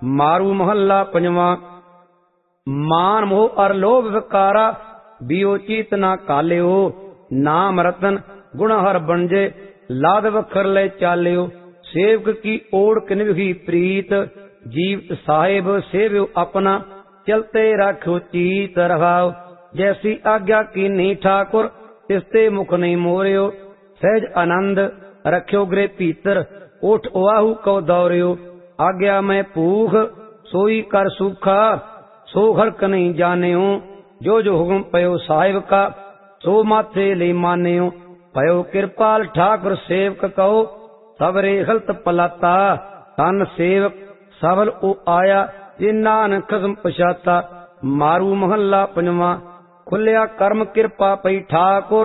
मारू महला पंजवा। मान मोह अर लोभ विकारा बियोचित ना कालियो। नाम रतन गुण हर बनजे लाद वखर ले चालियो। सेवक की ओढ़ किनवही प्रीत जीवत साहिब सेव्यो अपना। चलते राखो चीत रहाओ जैसी आज्ञा कीनी ठाकुर तिसते मुख नहीं मोरियो। सहज आनंद रख्यो गृह भीतर उठ वाहु कौ दौरियो। आज्ञा में भूख सोई कर सूखा सो हरक नहीं जानियो। जो जो हुक्म पयो साहिब का सो माथे ले मानियो। पयो कृपाल ठाकुर सेवक कहो सबरे गलत पलाता। तन सेवक सबल ओ आया जे नानक खसम पछाता। मारू महला पंजवा। खुलिया कर्म कृपा पई ठाकुर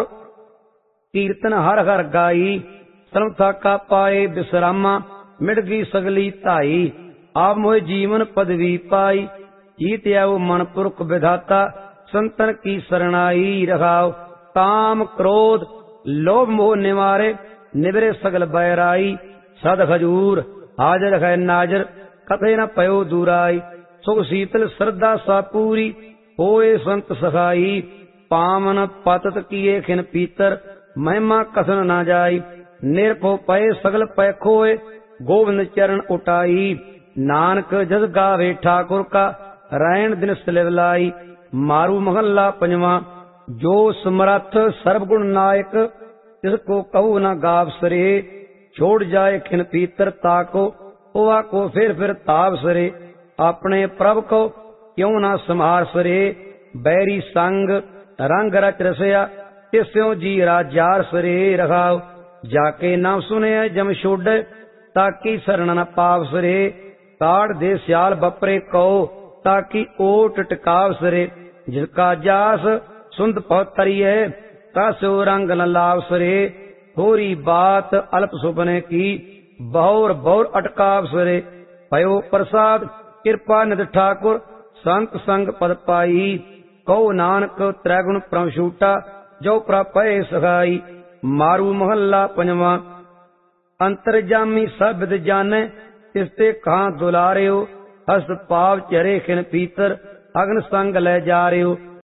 कीर्तन हर हर गाई। सर्व थाका पाए विश्रामा मिट गई सगली धाई। आप मोह जीवन पदवी पाई जीत आओ मन पुरख विधाता। संतन की शरणाई रखाओ काम क्रोध लोभ मोह निवारे निवरे सगल बैराई। सद खजूर हाजर है नाजर कथे न पयो दूराई। सुख शीतल श्रद्धा सा पूरी होए संत सखाई। पावन पतत किए खिन पीतर महिमा कसन न जाई। निरभो पय सगल पय खोए गोविंद चरण उठाई। नानक जस गावे ठाकुर का रैन दिन सिलवलाई। मारू महला पंजवा। जो समरथ सर्वगुण नायक तिसको कहू न गाव सरे। छोड़ जाए खिन पीतर ताको ओवा को फिर ताप सरे। अपने प्रभ को क्यों न संहार सरे। बैरी संग रंग रच रसया तिस्यों जी राजार सरे रखाओ। जाके नाम सुने जम छोड़ ताकि शरण न पाव सरे। काट दे सियाल बपरे कहो ताकि ओट टिकाव सरे। जिसका जास सुंद पौतरिय तासो रंग न लाव सरे। थोरी बात अल्प सुपने की बहुर बहुर अटकाव सरे। पयो प्रसाद कृपा निध ठाकुर संत संग पद पाई। कहो नानक त्रैगुण परम छूटा जो प्रापय सखाई। मारू महला पंजवा। अंतरजामी सब विद जाने तिसते कहां दुलारियो। हस्त पाव चरे खिन पीतर अग्न संग ले जा रियो।